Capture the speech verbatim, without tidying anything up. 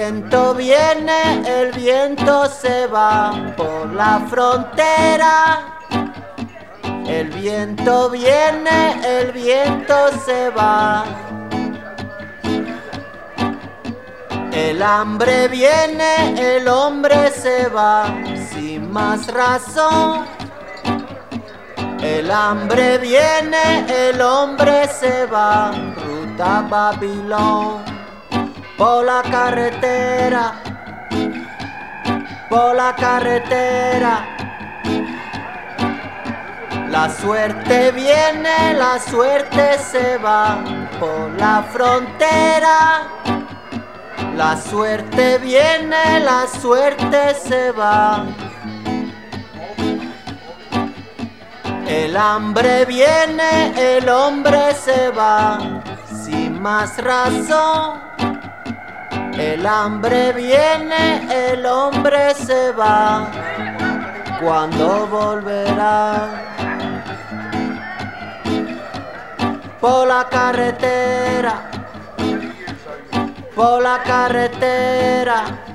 viento viene, el viento se va por la frontera. El viento viene, el viento se va. El hambre viene, el hombre se va, sin más razón. El hambre viene, el hombre se va, ruta Babilón. Por la carretera, por la carretera. La suerte viene, la suerte se va, por la frontera. La suerte viene, la suerte se va. El hambre viene, el hombre se va, sin más razón. El hambre viene, el hombre se va. ¿Cuándo volverá? Por la carretera, por la carretera.